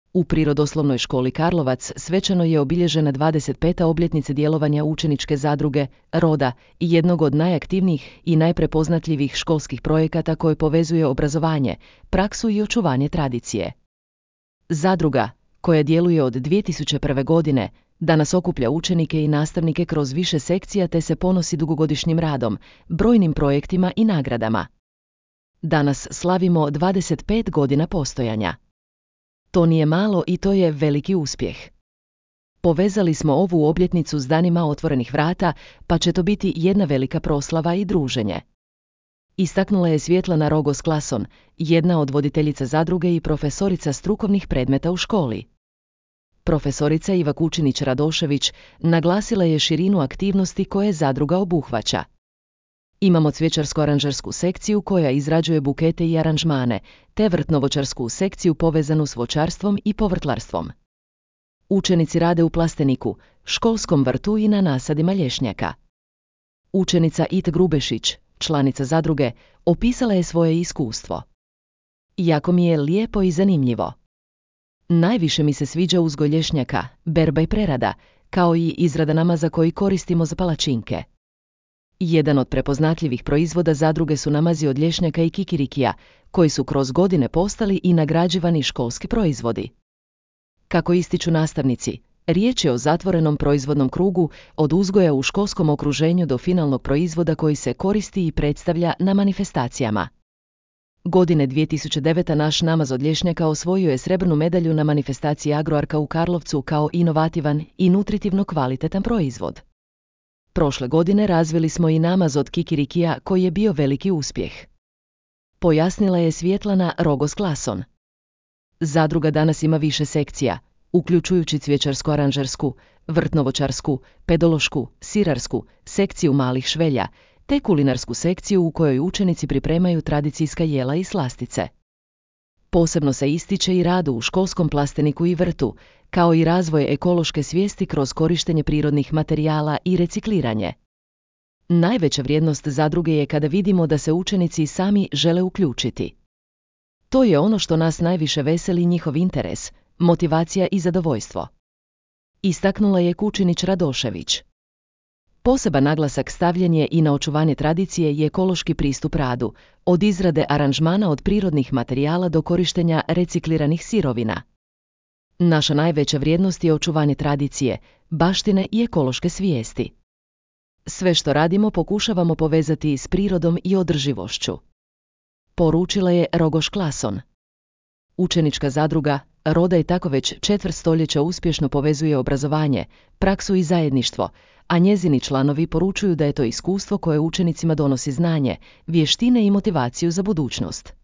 U Prirodoslovnoj školi Karlovac svečano je obilježena 25. obljetnica djelovanja učeničke zadruge Roda i jednog od najaktivnijih i najprepoznatljivih školskih projekata koje povezuje obrazovanje, praksu i očuvanje tradicije. Zadruga, koja djeluje od 2001. godine, danas okuplja učenike i nastavnike kroz više sekcija te se ponosi dugogodišnjim radom, brojnim projektima i nagradama. Danas slavimo 25 godina postojanja. To nije malo i to je veliki uspjeh. Povezali smo ovu obljetnicu s danima otvorenih vrata, pa će to biti jedna velika proslava i druženje. Istaknula je Svjetlana Rogos-Klason, jedna od voditeljica zadruge i profesorica strukovnih predmeta u školi. Profesorica Iva Kučinić-Radošević naglasila je širinu aktivnosti koje zadruga obuhvaća. Imamo cvjećarsko-aranžersku sekciju koja izrađuje bukete i aranžmane, te vrtnovoćarsku sekciju povezanu s voćarstvom i povrtlarstvom. Učenici rade u plasteniku, školskom vrtu i na nasadima lješnjaka. Učenica It Grubešić, članica zadruge, opisala je svoje iskustvo. Jako mi je lijepo i zanimljivo. Najviše mi se sviđa uzgoj lješnjaka, berba i prerada, kao i izrada namaza koji koristimo za palačinke. Jedan od prepoznatljivih proizvoda zadruge su namazi od lješnjaka i kikirikija, koji su kroz godine postali i nagrađivani školski proizvodi. Kako ističu nastavnici, riječ je o zatvorenom proizvodnom krugu od uzgoja u školskom okruženju do finalnog proizvoda koji se koristi i predstavlja na manifestacijama. Godine 2009. naš namaz od lješnjaka osvojio je srebrnu medalju na manifestaciji Agroarka u Karlovcu kao inovativan i nutritivno kvalitetan proizvod. Prošle godine razvili smo i namaz od kikirikija koji je bio veliki uspjeh. Pojasnila je Svjetlana Rogos-Klason. Zadruga danas ima više sekcija, uključujući cvjećarsko-aranžersku, vrtnovoćarsku, pedološku, sirarsku, sekciju malih švelja, te kulinarsku sekciju u kojoj učenici pripremaju tradicijska jela i slastice. Posebno se ističe i rad u školskom plasteniku i vrtu, kao i razvoj ekološke svijesti kroz korištenje prirodnih materijala i recikliranje. Najveća vrijednost zadruge je kada vidimo da se učenici sami žele uključiti. To je ono što nas najviše veseli, njihov interes, motivacija i zadovoljstvo. Istaknula je Kučinić-Radošević. Poseban naglasak stavljen je i na očuvanje tradicije i ekološki pristup radu, od izrade aranžmana od prirodnih materijala do korištenja recikliranih sirovina. Naša najveća vrijednost je očuvanje tradicije, baštine i ekološke svijesti. Sve što radimo pokušavamo povezati s prirodom i održivošću. Poručila je Rogos-Klason. Učenička zadruga Roda i tako već 4 stoljeća uspješno povezuje obrazovanje, praksu i zajedništvo, a njezini članovi poručuju da je to iskustvo koje učenicima donosi znanje, vještine i motivaciju za budućnost.